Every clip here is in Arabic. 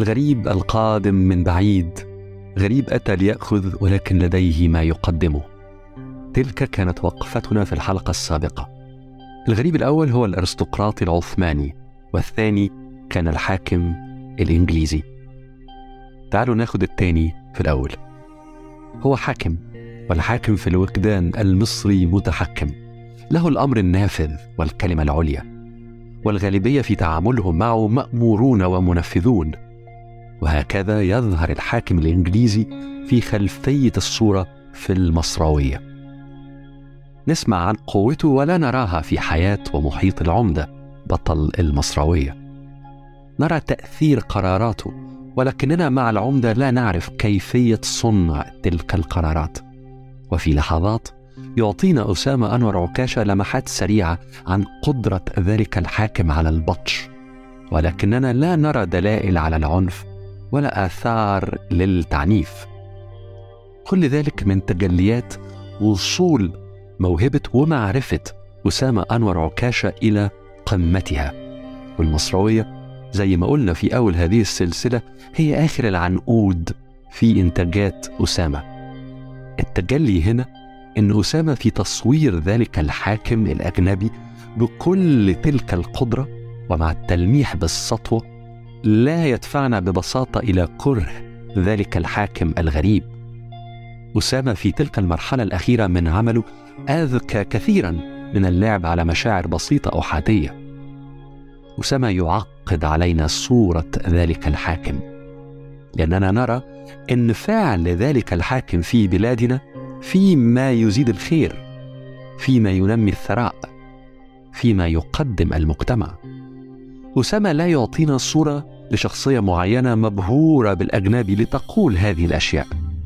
الغريب القادم من بعيد، غريب أتى ليأخذ ولكن لديه ما يقدمه. تلك كانت وقفتنا في الحلقة السابقة. الغريب الأول هو الأرستقراطي العثماني، والثاني كان الحاكم الإنجليزي. تعالوا ناخد الثاني في الأول. هو حاكم، والحاكم في الوجدان المصري متحكم، له الأمر النافذ والكلمة العليا، والغالبية في تعاملهم معه مأمورون ومنفذون. وهكذا يظهر الحاكم الإنجليزي في خلفية الصورة في المصراوية. نسمع عن قوته ولا نراها في حياة ومحيط العمدة بطل المصراوية. نرى تأثير قراراته، ولكننا مع العمدة لا نعرف كيفية صنع تلك القرارات. وفي لحظات يعطينا أسامة أنور عكاشة لمحات سريعة عن قدرة ذلك الحاكم على البطش، ولكننا لا نرى دلائل على العنف ولا آثار للتعنيف. كل ذلك من تجليات وصول موهبة ومعرفة أسامة أنور عكاشة إلى قمتها. والمصراوية زي ما قلنا في أول هذه السلسلة هي آخر العنقود في إنتاجات أسامة. التجلي هنا إن أسامة في تصوير ذلك الحاكم الأجنبي بكل تلك القدرة ومع التلميح بالسطوة لا يدفعنا ببساطة إلى كره ذلك الحاكم الغريب. أسامة في تلك المرحلة الأخيرة من عمله أذكى كثيرا من اللعب على مشاعر بسيطة أو حادية. أسامة يعقد علينا صورة ذلك الحاكم، لأننا نرى أن فعل ذلك الحاكم في بلادنا فيما يزيد الخير، فيما ينمي الثراء، فيما يقدم المجتمع. أسامة لا يعطينا صورة لشخصية معينة مبهورة بالأجنبي لتقول هذه الأشياء.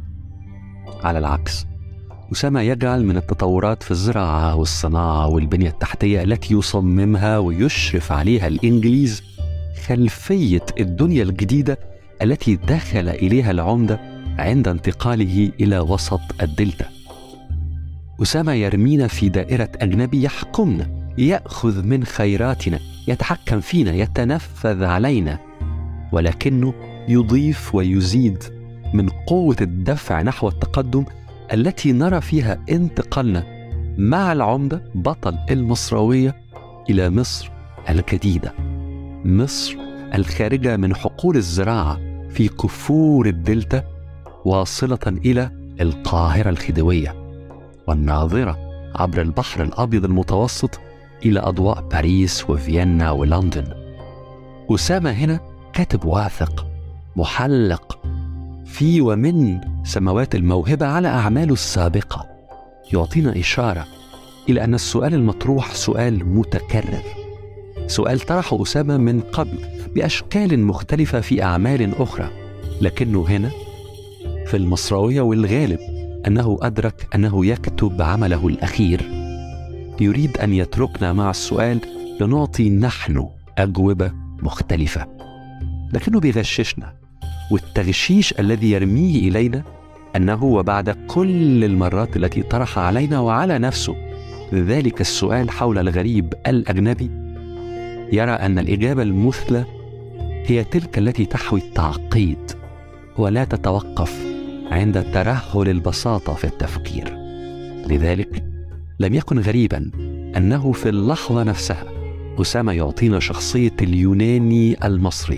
على العكس، أسامة يجعل من التطورات في الزراعة والصناعة والبنية التحتية التي يصممها ويشرف عليها الإنجليز خلفية الدنيا الجديدة التي دخل إليها العمدة عند انتقاله إلى وسط الدلتا. أسامة يرمينا في دائرة أجنبي يحكمنا، يأخذ من خيراتنا، يتحكم فينا، يتنفذ علينا، ولكنه يضيف ويزيد من قوة الدفع نحو التقدم التي نرى فيها انتقالنا مع العمدة بطل المصراوية إلى مصر الجديدة، مصر الخارجة من حقول الزراعة في كفور الدلتا واصلة إلى القاهرة الخديوية، والناظرة عبر البحر الأبيض المتوسط إلى أضواء باريس وفيينا ولندن. أسامة هنا كاتب واثق محلق في ومن سماوات الموهبة على أعماله السابقة، يعطينا إشارة إلى أن السؤال المطروح سؤال متكرر، سؤال طرحه أسامة من قبل بأشكال مختلفة في أعمال أخرى، لكنه هنا في المصراوية والغالب أنه أدرك أنه يكتب عمله الأخير، يريد أن يتركنا مع السؤال لنعطي نحن أجوبة مختلفة، لكنه بيغششنا. والتغشيش الذي يرميه إلينا أنه وبعد كل المرات التي طرح علينا وعلى نفسه ذلك السؤال حول الغريب الأجنبي، يرى أن الإجابة المثلى هي تلك التي تحوي التعقيد ولا تتوقف عند ترهل البساطة في التفكير. لذلك لم يكن غريبا أنه في اللحظة نفسها أسامة يعطينا شخصية اليوناني المصري،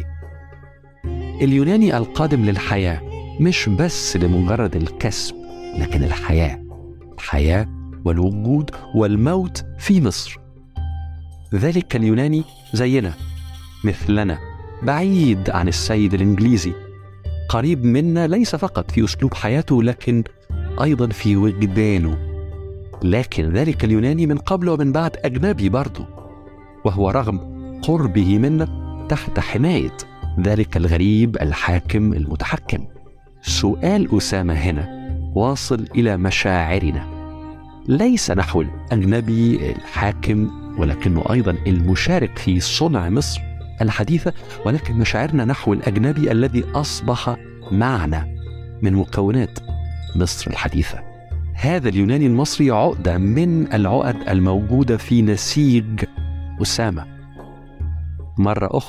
اليوناني القادم للحياة، مش بس لمجرد الكسب، لكن الحياة والوجود والموت في مصر. ذلك اليوناني زينا مثلنا، بعيد عن السيد الإنجليزي، قريب منا ليس فقط في أسلوب حياته لكن أيضا في وجدانه. لكن ذلك اليوناني من قبل ومن بعد أجنبي برضه، وهو رغم قربه منا تحت حماية ذلك الغريب الحاكم المتحكم. سؤال أسامة هنا واصل إلى مشاعرنا، ليس نحو الأجنبي الحاكم ولكنه أيضا المشارك في صنع مصر الحديثة، ولكن مشاعرنا نحو الأجنبي الذي أصبح معنا من مكونات مصر الحديثة. هذا اليوناني المصري عقدة من العقد الموجودة في نسيج أسامة. مرة أخرى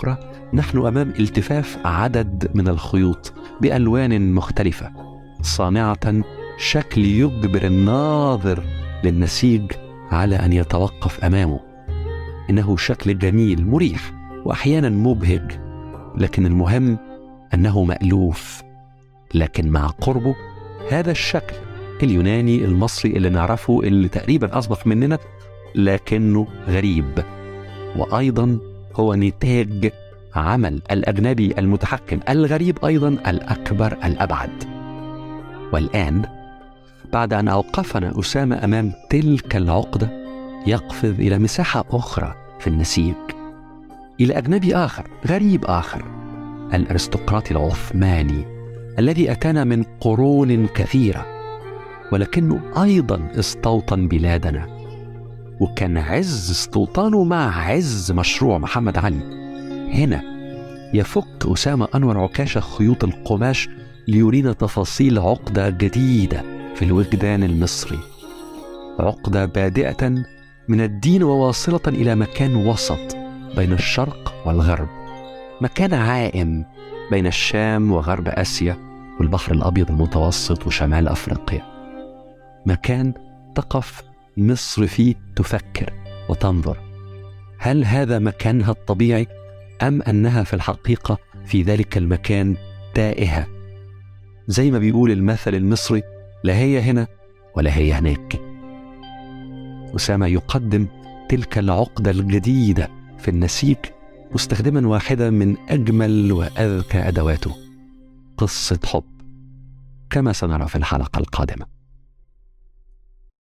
نحن أمام التفاف عدد من الخيوط بألوان مختلفة صانعة شكل يجبر الناظر للنسيج على أن يتوقف أمامه. إنه شكل جميل مريح وأحيانا مبهج، لكن المهم أنه مألوف. لكن مع قربه هذا الشكل اليوناني المصري اللي نعرفه، اللي تقريبا أصبح مننا، لكنه غريب، وأيضا هو نتاج عمل الأجنبي المتحكم الغريب أيضا الأكبر الأبعد. والآن بعد أن أوقفنا أسامة أمام تلك العقدة، يقفز إلى مساحة أخرى في النسيج، إلى أجنبي آخر غريب آخر، الأرستقراطي العثماني الذي أتانا من قرون كثيرة، ولكنه أيضا استوطن بلادنا، وكان عز استوطانه مع عز مشروع محمد علي. هنا يفك أسامة أنور عكاشة خيوط القماش ليرينا تفاصيل عقدة جديدة في الوجدان المصري، عقدة بادئة من الدين وواصلة إلى مكان وسط بين الشرق والغرب، مكان عائم بين الشام وغرب آسيا والبحر الأبيض المتوسط وشمال أفريقيا، مكان تقف مصر فيه تفكر وتنظر، هل هذا مكانها الطبيعي أم أنها في الحقيقة في ذلك المكان تائهة؟ زي ما بيقول المثل المصري، لا هي هنا ولا هي هناك. أسامة يقدم تلك العقدة الجديدة في النسيج مستخدما واحدة من أجمل وأذكى أدواته، قصة حب، كما سنرى في الحلقة القادمة.